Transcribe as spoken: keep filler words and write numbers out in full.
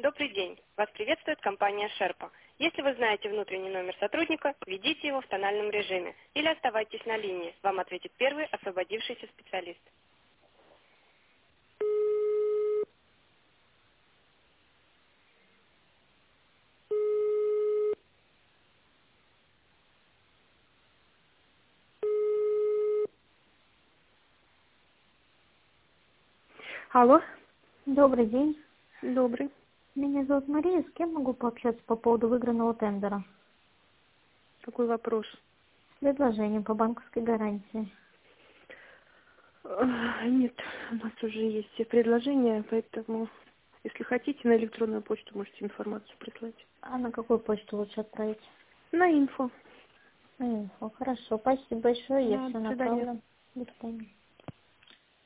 Добрый день. Вас приветствует компания Шерпа. Если вы знаете внутренний номер сотрудника, введите его в тональном режиме или оставайтесь на линии. Вам ответит первый освободившийся специалист. Алло, Добрый день. добрый. Меня зовут Мария. С кем могу пообщаться по поводу выигранного тендера? Какой вопрос? Предложение по банковской гарантии. А, Нет, у нас уже есть все предложения, поэтому, если хотите, на электронную почту можете информацию прислать. А на какую почту лучше отправить? На инфо. На инфо. Хорошо. Спасибо большое. Я Да, все до свидания. направлю. До свидания.